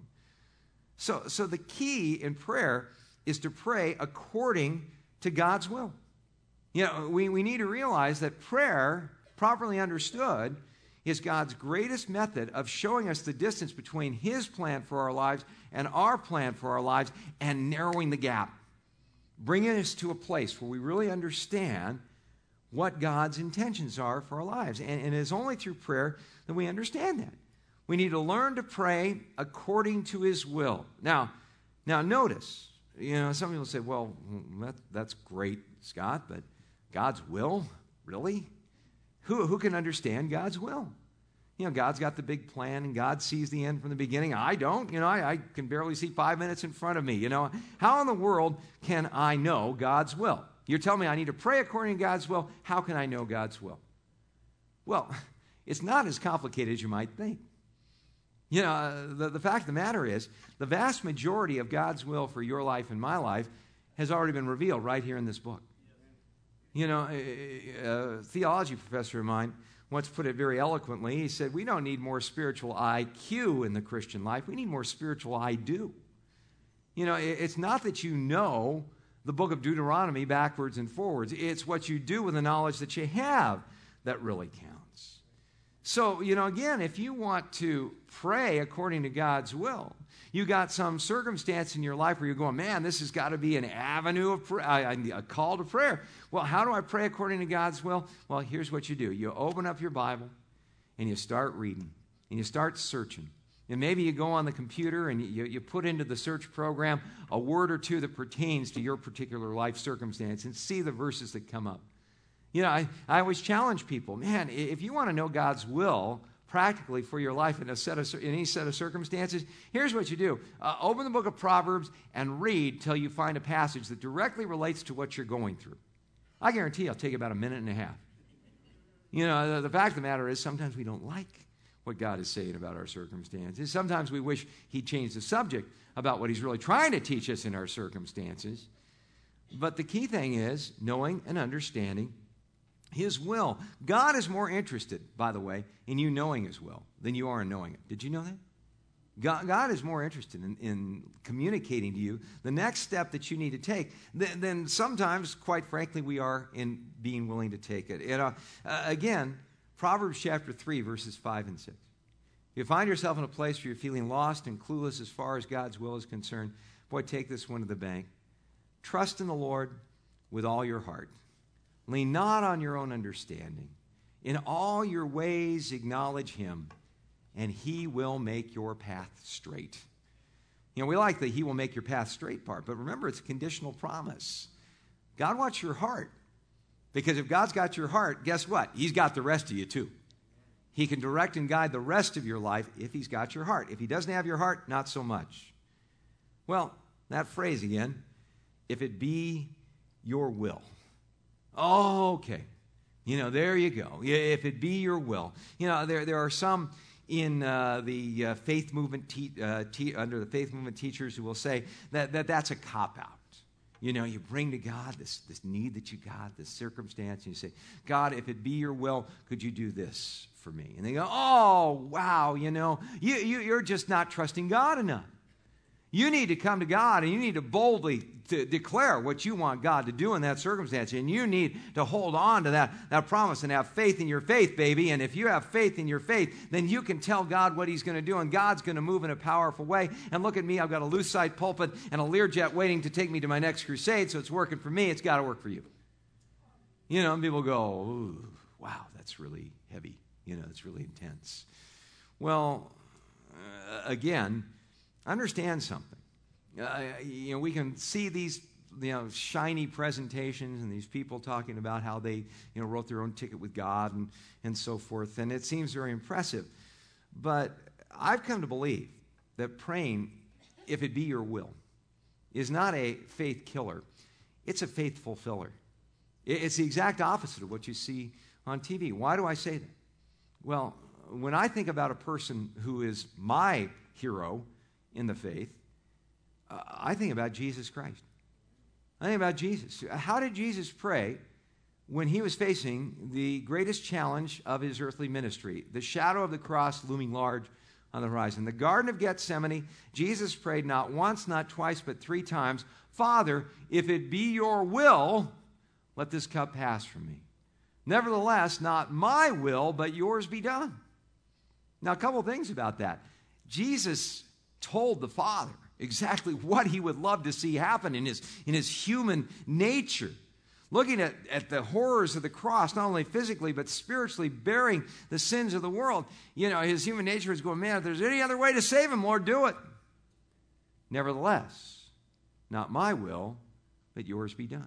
So, so the key in prayer is to pray according to God's will. You know, we, we need to realize that prayer, properly understood, is God's greatest method of showing us the distance between his plan for our lives and our plan for our lives, and narrowing the gap. Bringing us to a place where we really understand what God's intentions are for our lives. And, and it is only through prayer that we understand that. We need to learn to pray according to his will. Now, now notice, you know, some people say, well, that, that's great, Scott, but God's will? Really? Who, who can understand God's will? You know, God's got the big plan, and God sees the end from the beginning. I don't. You know, I, I can barely see five minutes in front of me. You know, how in the world can I know God's will? You're telling me I need to pray according to God's will. How can I know God's will? Well, it's not as complicated as you might think. You know, uh, the, the fact of the matter is, the vast majority of God's will for your life and my life has already been revealed right here in this book. You know, a, a theology professor of mine once put it very eloquently. He said, we don't need more spiritual I Q in the Christian life. We need more spiritual I do. You know, it's not that you know the book of Deuteronomy backwards and forwards. It's what you do with the knowledge that you have that really counts. So, you know, again, if you want to pray according to God's will, you got some circumstance in your life where you're going, man, this has got to be an avenue of prayer, a call to prayer. Well, how do I pray according to God's will? Well, here's what you do. You open up your Bible, and you start reading, and you start searching. And maybe you go on the computer, and you, you put into the search program a word or two that pertains to your particular life circumstance, and see the verses that come up. You know, I, I always challenge people, man, if you want to know God's will practically for your life in a set of, in any set of circumstances, here's what you do. Uh, open the book of Proverbs and read till you find a passage that directly relates to what you're going through. I guarantee it'll take about a minute and a half. You know, the, the fact of the matter is sometimes we don't like what God is saying about our circumstances. Sometimes we wish he'd change the subject about what he's really trying to teach us in our circumstances. But the key thing is knowing and understanding his will. God is more interested, by the way, in you knowing his will than you are in knowing it. Did you know that? God, God is more interested in, in communicating to you the next step that you need to take than, than sometimes, quite frankly, we are in being willing to take it. And, uh, uh, again, Proverbs chapter three, verses five and six. If you find yourself in a place where you're feeling lost and clueless as far as God's will is concerned, boy, take this one to the bank. Trust in the Lord with all your heart. Lean not on your own understanding. In all your ways acknowledge him, and he will make your path straight. You know, we like the he will make your path straight part, but remember, it's a conditional promise. God wants your heart, because if God's got your heart, guess what? He's got the rest of you too. He can direct and guide the rest of your life if he's got your heart. If he doesn't have your heart, not so much. Well, That phrase again, if it be your will. Oh, okay. You know, there you go. If it be your will. You know, there, there are some in uh, the uh, faith movement, te- uh, te- under the faith movement teachers who will say that, that that's a cop-out. You know, you bring to God this, this need that you got, this circumstance, and you say, God, if it be your will, could you do this for me? And they go, oh, wow, you know, you, you, you're just not trusting God enough. You need to come to God and you need to boldly to declare what you want God to do in that circumstance. And you need to hold on to that, that promise and have faith in your faith, baby. And if you have faith in your faith, then you can tell God what he's going to do. And God's going to move in a powerful way. And look at me, I've got a loose side pulpit and a Learjet waiting to take me to my next crusade. So it's working for me. It's got to work for you. You know, and people go, ooh, wow, that's really heavy. You know, it's really intense. Well, uh, again, understand something. Uh, you know, we can see these, you know, shiny presentations and these people talking about how they, you know, wrote their own ticket with God and, and so forth, and it seems very impressive. But I've come to believe that praying, if it be your will, is not a faith killer. It's a faith fulfiller. It's the exact opposite of what you see on T V. Why do I say that? Well, when I think about a person who is my hero in the faith, uh, I think about Jesus Christ. I think about Jesus. How did Jesus pray when he was facing the greatest challenge of his earthly ministry, the shadow of the cross looming large on the horizon? The Garden of Gethsemane, Jesus prayed not once, not twice, but three times, Father, if it be your will, let this cup pass from me. Nevertheless, not my will, but yours be done. Now, a couple things about that. Jesus told the Father exactly what he would love to see happen in his, in his human nature. Looking at, at the horrors of the cross, not only physically, but spiritually bearing the sins of the world. You know, his human nature is going, man, if there's any other way to save him, Lord, do it. Nevertheless, not my will, but yours be done.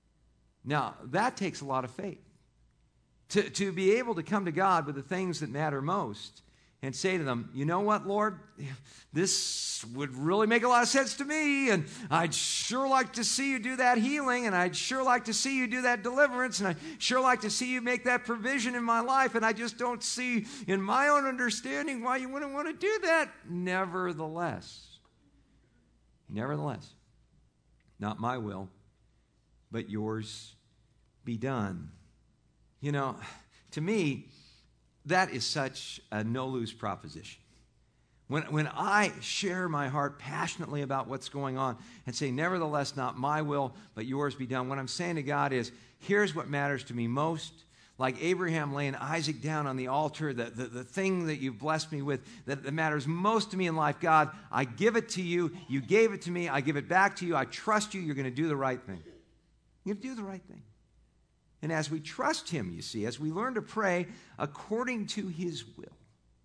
Now, that takes a lot of faith. To, to be able to come to God with the things that matter most and say to them, you know what, Lord, this would really make a lot of sense to me, and I'd sure like to see you do that healing, and I'd sure like to see you do that deliverance, and I'd sure like to see you make that provision in my life, and I just don't see in my own understanding why you wouldn't want to do that. Nevertheless, nevertheless, not my will, but yours be done. You know, to me, that is such a no-lose proposition. When, when I share my heart passionately about what's going on and say, nevertheless, not my will, but yours be done, what I'm saying to God is, here's what matters to me most. Like Abraham laying Isaac down on the altar, the, the, the thing that you've blessed me with, that, that matters most to me in life, God, I give it to you. You gave it to me. I give it back to you. I trust you. You're going to do the right thing. You're going to do the right thing. And as we trust him, you see, as we learn to pray according to his will,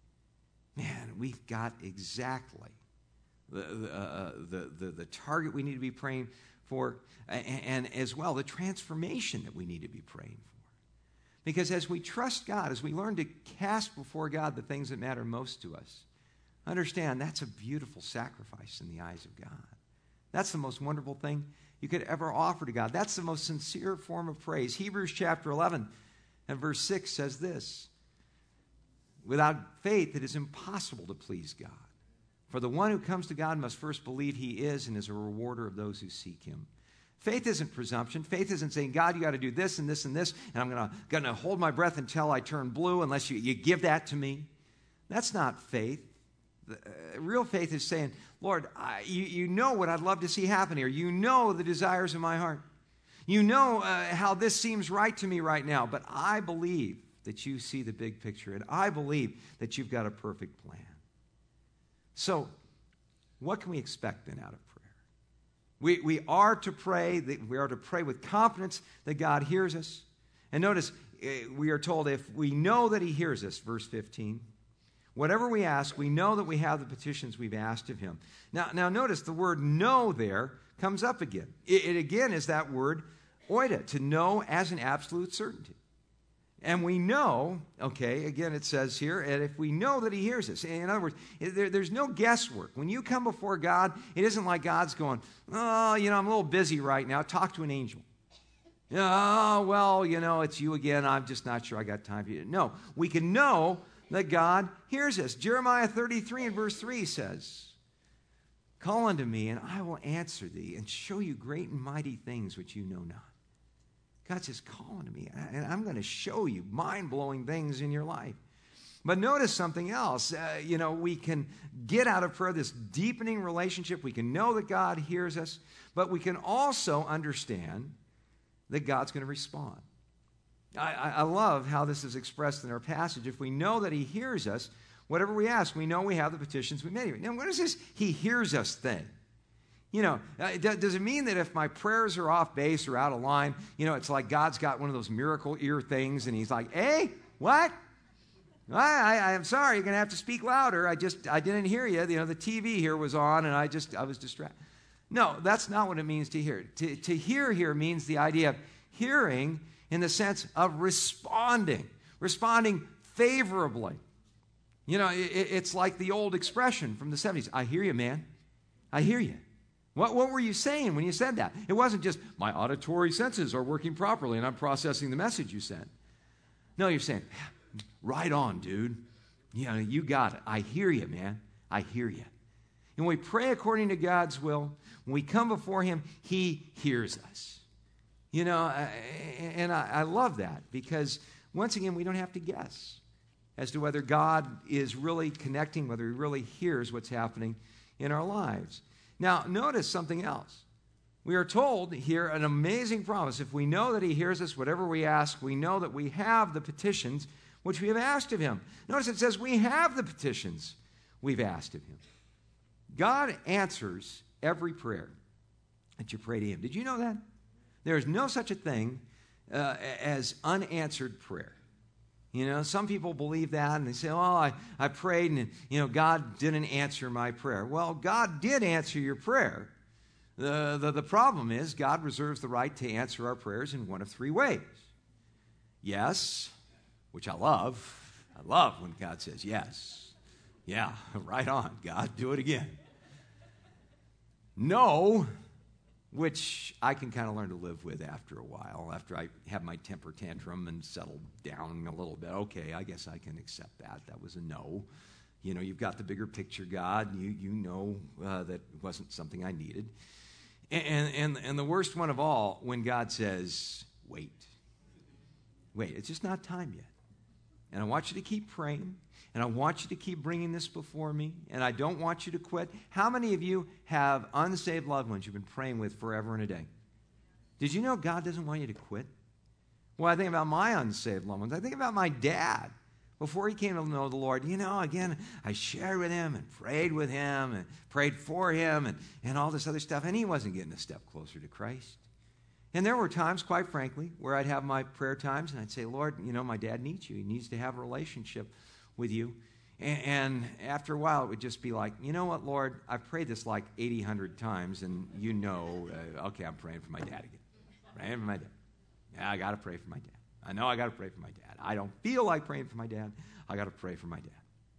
man, we've got exactly the, the, uh, the, the, the target we need to be praying for, and, and as well the transformation that we need to be praying for. Because as we trust God, as we learn to cast before God the things that matter most to us, understand that's a beautiful sacrifice in the eyes of God. That's the most wonderful thing you could ever offer to God. That's the most sincere form of praise. Hebrews chapter eleven and verse six says this, without faith it is impossible to please God. For the one who comes to God must first believe he is and is a rewarder of those who seek him. Faith isn't presumption. Faith isn't saying, God, you got to do this and this and this, and I'm gonna, gonna hold my breath until I turn blue unless you, you give that to me. That's not faith. The, uh, real faith is saying, Lord, I, you, you know what I'd love to see happen here. You know the desires of my heart. You know uh, how this seems right to me right now, but I believe that you see the big picture, and I believe that you've got a perfect plan. So, what can we expect then out of prayer? We, we are to pray, that we are to pray with confidence that God hears us. And notice, we are told if we know that he hears us, verse fifteen, whatever we ask, we know that we have the petitions we've asked of him. Now, now notice the word know there comes up again. It, it again is that word oida, to know as an absolute certainty. And we know, okay, again it says here, and if we know that he hears us. In other words, there, there's no guesswork. When you come before God, it isn't like God's going, oh, you know, I'm a little busy right now. Talk to an angel. Oh, well, you know, it's you again. I'm just not sure I got time for you. No, we can know that God hears us. Jeremiah thirty-three and verse three says, call unto me, and I will answer thee, and show you great and mighty things which you know not. God says, call unto me, and I'm going to show you mind-blowing things in your life. But notice something else. Uh, you know, we can get out of prayer this deepening relationship. We can know that God hears us, but we can also understand that God's going to respond. I, I love how this is expressed in our passage. If we know that he hears us, whatever we ask, we know we have the petitions we made. Now, what is this he hears us thing? You know, uh, does it mean that if my prayers are off base or out of line, you know, it's like God's got one of those miracle ear things and he's like, hey, what? I, I, I'm sorry, you're going to have to speak louder. I just, I didn't hear you. You know, the T V here was on and I just, I was distracted. No, that's not what it means to hear. To, to hear here means the idea of hearing in the sense of responding, responding favorably. You know, it, it's like the old expression from the seventies. I hear you, man. I hear you. What, what were you saying when you said that? It wasn't just my auditory senses are working properly and I'm processing the message you sent. No, you're saying, right on, dude. You know, you got it. I hear you, man. I hear you. And when we pray according to God's will, when we come before him, he hears us. You know, and I, I love that because, once again, we don't have to guess as to whether God is really connecting, whether he really hears what's happening in our lives. Now, notice something else. We are told here an amazing promise. If we know that he hears us, whatever we ask, we know that we have the petitions which we have asked of him. Notice it says we have the petitions we've asked of him. God answers every prayer that you pray to him. Did you know that? There is no such a thing uh, as unanswered prayer. You know, some people believe that and they say, oh, I, I prayed and, you know, God didn't answer my prayer. Well, God did answer your prayer. The, the, the problem is God reserves the right to answer our prayers in one of three ways. Yes, which I love. I love when God says yes. Yeah, right on, God, do it again. No, which I can kind of learn to live with after a while, after I have my temper tantrum and settle down a little bit. Okay, I guess I can accept that. That was a no. You know, you've got the bigger picture, God. You you know uh, that it wasn't something I needed. And, and, and the worst one of all, when God says, wait. Wait, it's just not time yet. And I want you to keep praying. And I want you to keep bringing this before me. And I don't want you to quit. How many of you have unsaved loved ones you've been praying with forever and a day? Did you know God doesn't want you to quit? Well, I think about my unsaved loved ones. I think about my dad. Before he came to know the Lord, you know, again, I shared with him and prayed with him and prayed for him and, and all this other stuff. And he wasn't getting a step closer to Christ. And there were times, quite frankly, where I'd have my prayer times and I'd say, Lord, you know, my dad needs you. He needs to have a relationship with you. And, and after a while, it would just be like, you know what, Lord, I've prayed this like eighty, one hundred times, and you know, uh, okay, I'm praying for my dad again. Praying for my dad. Yeah, I got to pray for my dad. I know I got to pray for my dad. I don't feel like praying for my dad. I got to pray for my dad.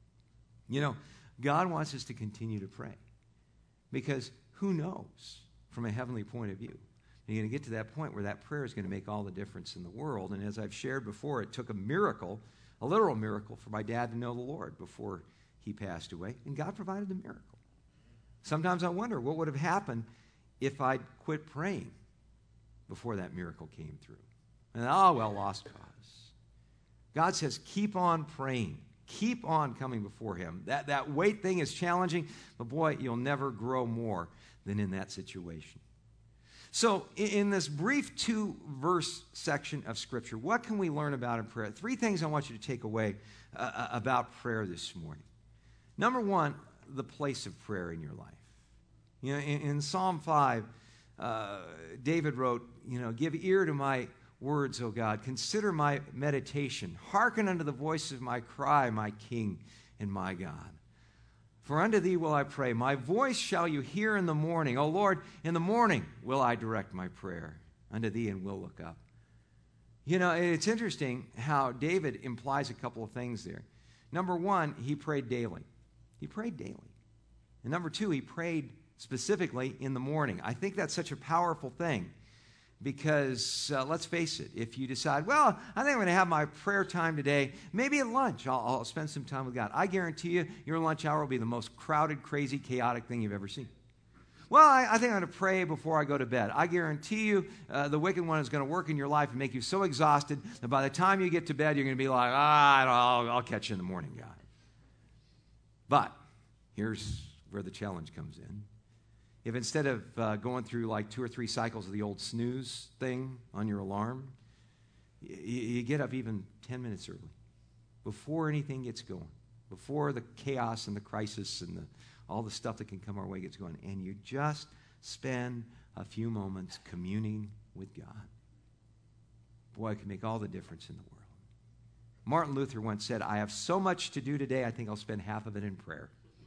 You know, God wants us to continue to pray because who knows from a heavenly point of view. You're going to get to that point where that prayer is going to make all the difference in the world. And as I've shared before, it took a miracle, a literal miracle, for my dad to know the Lord before he passed away. And God provided the miracle. Sometimes I wonder what would have happened if I'd quit praying before that miracle came through. And, oh, well, lost cause. God says, keep on praying. Keep on coming before him. That, that wait thing is challenging, but boy, you'll never grow more than in that situation. So in, in this brief two-verse section of Scripture, what can we learn about in prayer? Three things I want you to take away uh, about prayer this morning. Number one, the place of prayer in your life. You know, in, in Psalm five, uh, David wrote, you know, give ear to my words, O God. Consider my meditation. Hearken unto the voice of my cry, my King and my God. For unto thee will I pray. My voice shall you hear in the morning. O Lord, in the morning will I direct my prayer unto thee and will look up. You know, it's interesting how David implies a couple of things there. Number one, he prayed daily. He prayed daily. And number two, he prayed specifically in the morning. I think that's such a powerful thing because, uh, let's face it, if you decide, well, I think I'm going to have my prayer time today, maybe at lunch I'll, I'll spend some time with God. I guarantee you, your lunch hour will be the most crowded, crazy, chaotic thing you've ever seen. Well, I, I think I'm going to pray before I go to bed. I guarantee you uh, the wicked one is going to work in your life and make you so exhausted that by the time you get to bed, you're going to be like, ah, I'll, I'll catch you in the morning, God. But here's where the challenge comes in. If instead of uh, going through like two or three cycles of the old snooze thing on your alarm, y- you get up even ten minutes early, before anything gets going, before the chaos and the crisis and the all the stuff that can come our way gets going, and you just spend a few moments communing with God. Boy, it can make all the difference in the world. Martin Luther once said, I have so much to do today, I think I'll spend half of it in prayer.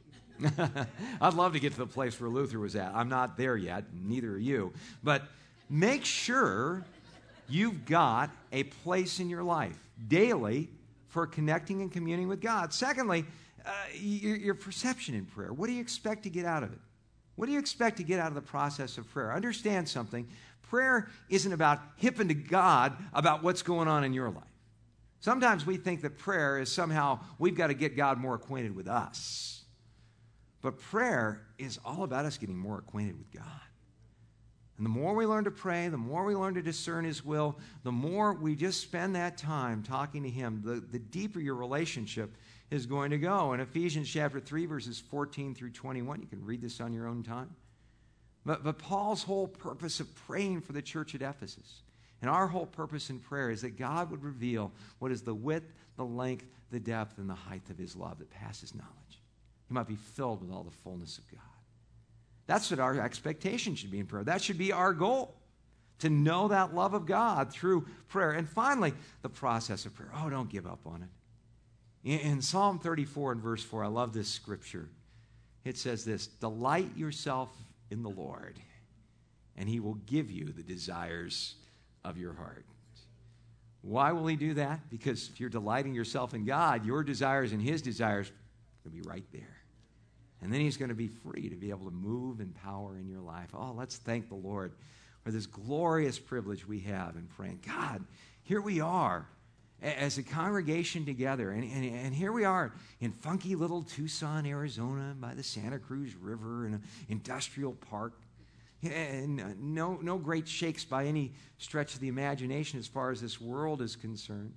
I'd love to get to the place where Luther was at. I'm not there yet, neither are you. But make sure you've got a place in your life daily for connecting and communing with God. Secondly, Uh, your, your perception in prayer. What do you expect to get out of it? What do you expect to get out of the process of prayer? Understand something. Prayer isn't about hipping to God about what's going on in your life. Sometimes we think that prayer is somehow we've got to get God more acquainted with us. But prayer is all about us getting more acquainted with God. And the more we learn to pray, the more we learn to discern His will, the more we just spend that time talking to Him, the, the deeper your relationship is going to go. In Ephesians chapter three, verses fourteen through twenty-one, you can read this on your own time. But, but Paul's whole purpose of praying for the church at Ephesus, and our whole purpose in prayer, is that God would reveal what is the width, the length, the depth, and the height of His love that passes knowledge. You might be filled with all the fullness of God. That's what our expectation should be in prayer. That should be our goal, to know that love of God through prayer. And finally, the process of prayer. Oh, don't give up on it. In Psalm thirty-four and verse four, I love this scripture. It says this, delight yourself in the Lord, and He will give you the desires of your heart. Why will He do that? Because if you're delighting yourself in God, your desires and His desires will be right there. And then He's going to be free to be able to move in power in your life. Oh, let's thank the Lord for this glorious privilege we have in praying. God, here we are as a congregation together, and, and, and here we are in funky little Tucson, Arizona, by the Santa Cruz River in an industrial park. And no, no great shakes by any stretch of the imagination as far as this world is concerned.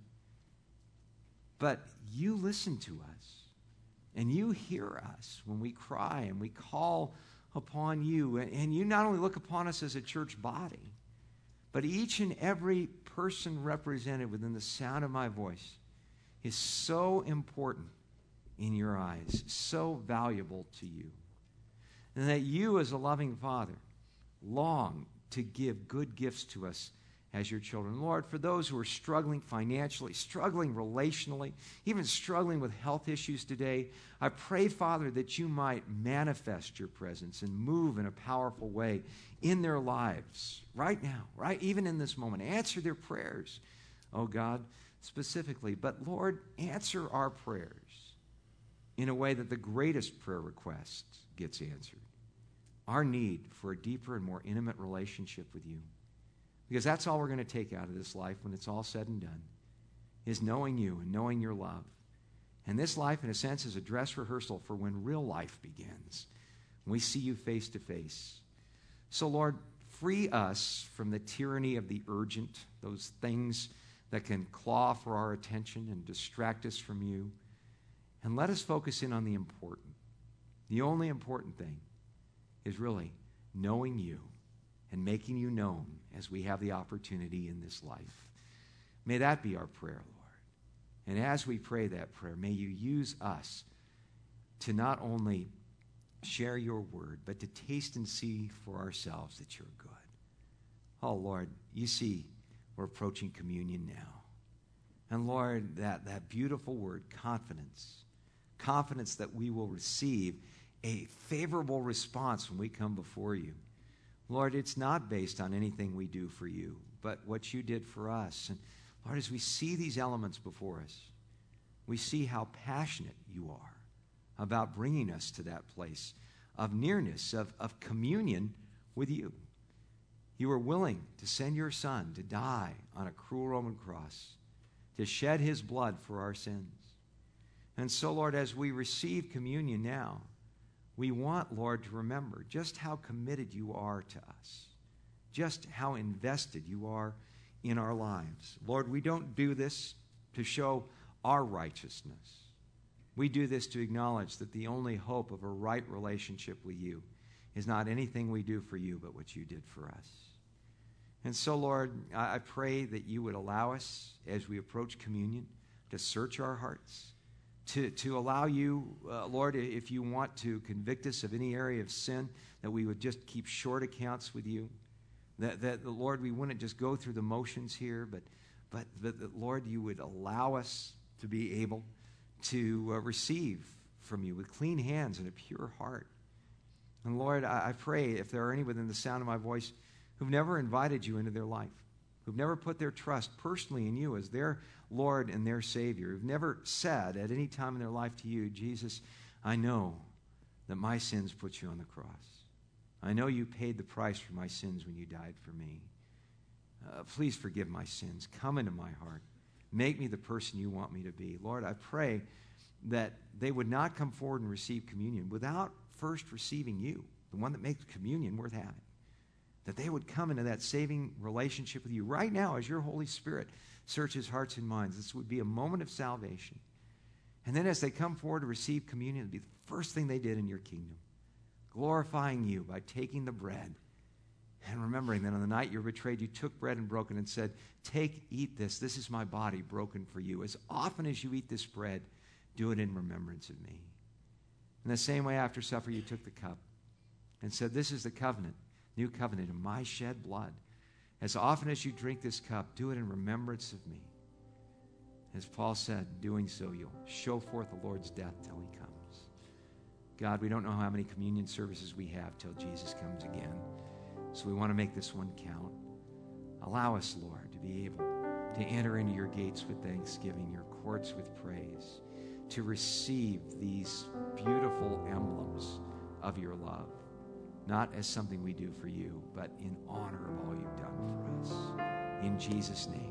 But you listen to us, and you hear us when we cry and we call upon you. And, and you not only look upon us as a church body, but each and every person represented within the sound of my voice is so important in your eyes, so valuable to you. And that you, as a loving Father, long to give good gifts to us as your children. Lord, for those who are struggling financially, struggling relationally, even struggling with health issues today, I pray, Father, that you might manifest your presence and move in a powerful way in their lives right now, right? Even in this moment. Answer their prayers, oh God, specifically. But Lord, answer our prayers in a way that the greatest prayer request gets answered. Our need for a deeper and more intimate relationship with you. Because that's all we're going to take out of this life when it's all said and done, is knowing you and knowing your love. And this life, in a sense, is a dress rehearsal for when real life begins, when we see you face to face. So, Lord, free us from the tyranny of the urgent, those things that can claw for our attention and distract us from you. And let us focus in on the important. The only important thing is really knowing you and making you known as we have the opportunity in this life. May that be our prayer, Lord. And as we pray that prayer, may you use us to not only share your word, but to taste and see for ourselves that you're good. Oh, Lord, you see we're approaching communion now. And Lord, that, that beautiful word, confidence, confidence that we will receive a favorable response when we come before you. Lord, it's not based on anything we do for you, but what you did for us. And Lord, as we see these elements before us, we see how passionate you are about bringing us to that place of nearness, of, of communion with you. You were willing to send your Son to die on a cruel Roman cross, to shed his blood for our sins. And so, Lord, as we receive communion now, we want, Lord, to remember just how committed you are to us, just how invested you are in our lives. Lord, we don't do this to show our righteousness. We do this to acknowledge that the only hope of a right relationship with you is not anything we do for you, but what you did for us. And so, Lord, I pray that you would allow us, as we approach communion, to search our hearts, to, to allow you, uh, Lord, if you want to convict us of any area of sin, that we would just keep short accounts with you, that, that Lord, we wouldn't just go through the motions here, but, but, but that, Lord, you would allow us to be able to uh, receive from you with clean hands and a pure heart. And Lord, I, I pray if there are any within the sound of my voice who've never invited you into their life, who've never put their trust personally in you as their Lord and their Savior, who've never said at any time in their life to you, Jesus, I know that my sins put you on the cross. I know you paid the price for my sins when you died for me. Uh, please forgive my sins. Come into my heart. Make me the person you want me to be. Lord, I pray that they would not come forward and receive communion without first receiving you, the one that makes communion worth having. That they would come into that saving relationship with you right now as your Holy Spirit searches hearts and minds. This would be a moment of salvation. And then as they come forward to receive communion, it would be the first thing they did in your kingdom, glorifying you by taking the bread and remembering that on the night you were betrayed, you took bread and broke it and said, take, eat this. This is my body broken for you. As often as you eat this bread, do it in remembrance of me. In the same way, after supper, you took the cup and said, this is the covenant, new covenant in my shed blood. As often as you drink this cup, do it in remembrance of me. As Paul said, doing so, you'll show forth the Lord's death till he comes. God, we don't know how many communion services we have till Jesus comes again. So we want to make this one count. Allow us, Lord, to be able to enter into your gates with thanksgiving, your courts with praise, to receive these beautiful emblems of your love, not as something we do for you, but in honor of all you've done for us. In Jesus' name.